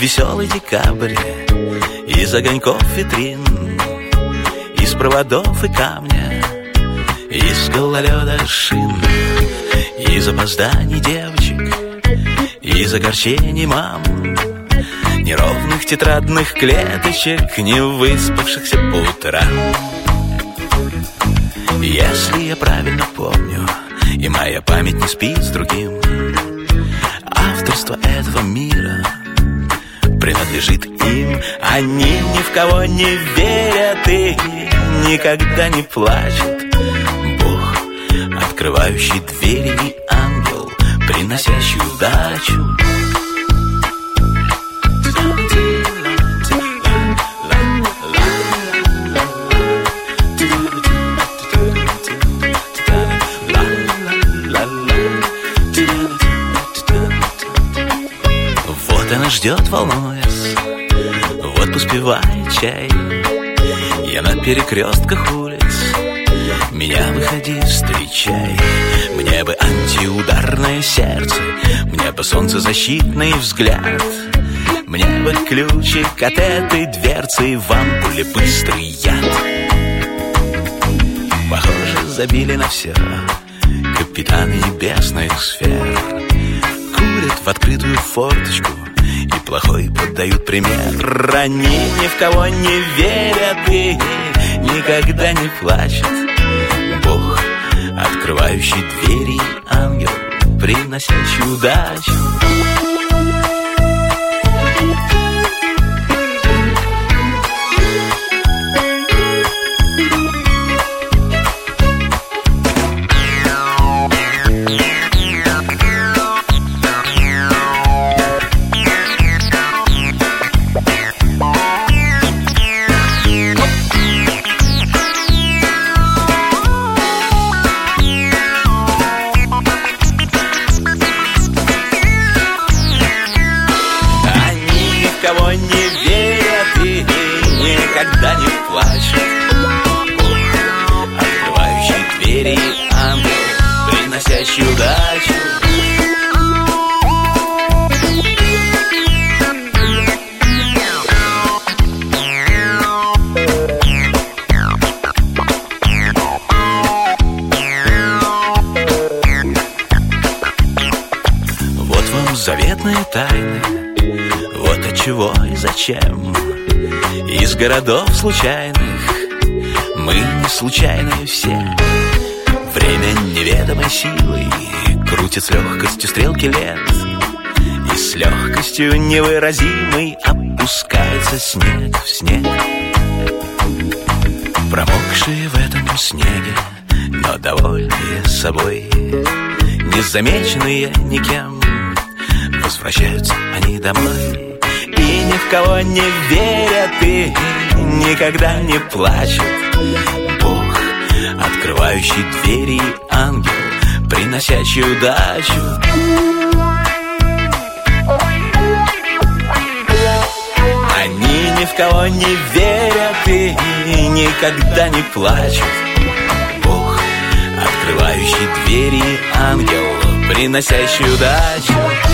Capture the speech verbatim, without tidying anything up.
веселый декабрь, из огоньков витрин, из проводов и камня, из гололеда шин, из опозданий девочек, из огорчений мам, неровных тетрадных клеточек, не выспавшихся по утрам. Если я правильно помню, и моя память не спит с другим, авторство этого мира принадлежит им. Они ни в кого не верят и никогда не плачут. Бог, открывающий двери, и ангел, приносящий удачу. Она ждет, волнуясь, вот поспевает чай. Я на перекрестках улиц, меня выходи, встречай. Мне бы антиударное сердце, мне бы солнцезащитный взгляд, мне бы ключик от этой дверцы, в ампуле быстрый яд. Похоже, забили на все капитаны небесных сфер, курят в открытую форточку и плохой поддают пример. Они ни в кого не верят и никогда не плачут. Бог, открывающий двери, ангел, приносящий удачу. Никогда не плачет. Бог, открывающий двери, ангел, приносящий удачу. Вот вам заветные тайны, вот от чего и зачем. Из городов случайных мы не случайные все. Время неведомой силой крутит с легкостью стрелки лет, и с легкостью невыразимой опускается снег в снег. Промокшие в этом снеге, но довольные собой, незамеченные никем, возвращаются они домой. И ни в кого не верят и никогда не плачут. Бог, открывающий двери, ангел, приносящий удачу. Они ни в кого не верят и никогда не плачут. Бог, открывающий двери, ангел, приносящий удачу.